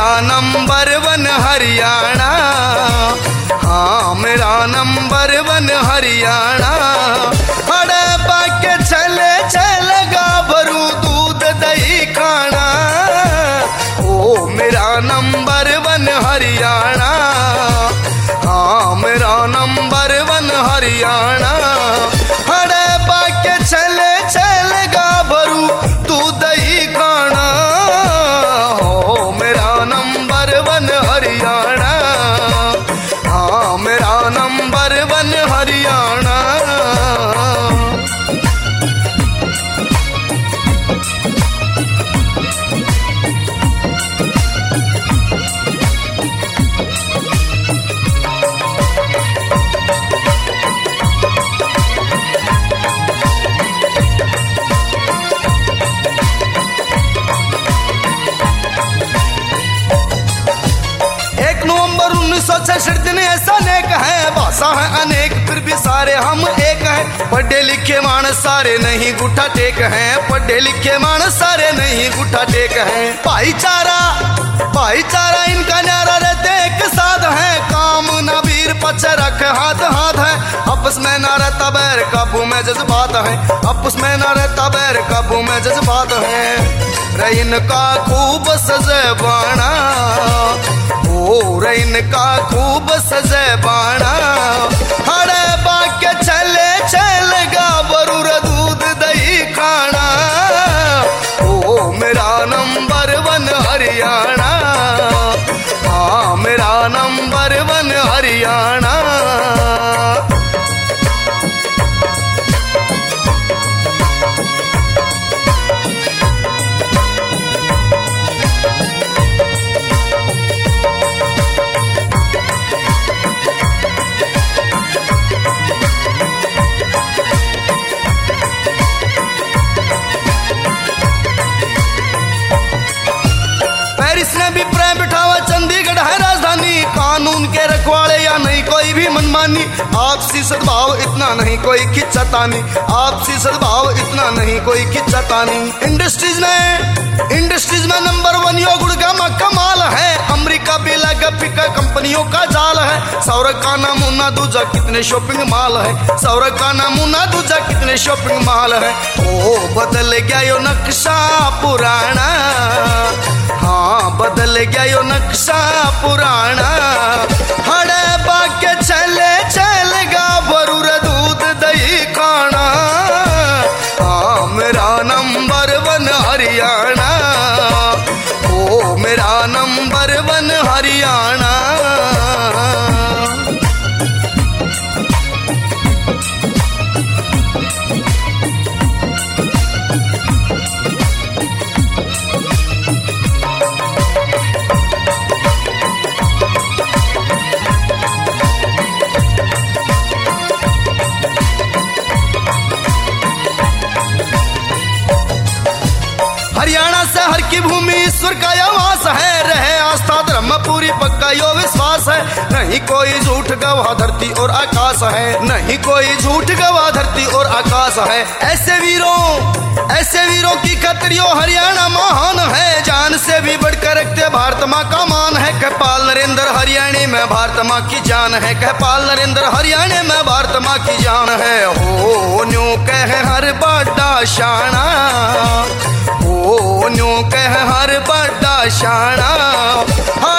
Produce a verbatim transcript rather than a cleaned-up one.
मेरा number one Haryana, हाँ मेरा नंबर वन हरियाणा। हड़प्पा के चले चले गाभरू दूध दही खाना, ओ मेरा नंबर वन हरियाणा, हाँ मेरा नंबर वन हरियाणा। हड़प्पा के चले चले गाभरू दूध दही खाना, ओ मेरा नंबर वन हरियाणा, हाँ मेरा नंबर वन हरियाणा। दिन ऐसा नेक है, भाषा है अनेक फिर भी सारे हम एक हैं। पढ़े लिखे मानस सारे नहीं गुठा टेक हैं, पढ़े लिखे मानस सारे नहीं गुठा टेक हैं। भाईचारा भाईचारा इनका न्यारा रहते एक साथ है, काम ना वीर पछ रख हाथ हाथ है। आपस में ना रहता बैर काबू में जज्बात है, आपस में ना रहता बैर काबू में जज्बात है। रैन का खूब सजे बाणा, ओ रैन का खूब सजे बाणा। हड़प्पा के चले चले गाभरू दूध दही खाना, ओ मेरा नंबर वन हरियाणा, हाँ मेरा नंबर वन हरियाणा। इसने भी प्रेम बिठावा, चंडीगढ़ है राजधानी, कानून के रखवाले या नहीं कोई भी मनमानी। आपसी सद्भाव इतना नहीं कोई खिंचातानी, आपसी सद्भाव इतना नहीं कोई खिंचातानी। इंडस्ट्रीज में इंडस्ट्रीज में नंबर वन यो गुड़गामा कमाल है, अमेरिका भी लगा पिका कंपनियों का जाल है। सौरभ का नमूना दूजा कितने शॉपिंग मॉल है, सौरभ का नमूना दूजा कितने शॉपिंग मॉल है। ओ बदल गया यो नक्शा पुराना, हाँ बदल गया यो नक्शा पुराना। हड़प्पा के चले चले गाभरू दूध दही खाना, हाँ मेरा नंबर वन हरियाणा, ओ मेरा नंबर वन हरियाणा। हरियाणा से हर की भूमि ईश्वर का आवास है, रहे आस्था धर्म पूरी पक्का यो विश्वास है। नहीं कोई झूठ गवाह धरती और आकाश है, नहीं कोई झूठ गवाह धरती और आकाश है। ऐसे वीरों ऐसे वीरों की खतरियों हरियाणा महान है, जान से भी बढ़कर रखते भारत माँ का मान है। कहपाल नरेंद्र हरियाणा में भारत माँ की जान है, कहपाल नरेंद्र हरियाणा में भारत माँ की जान है। हो न्यू कह हर बड़ा शाना, ओ न्यू कह हर बड़ा शाना।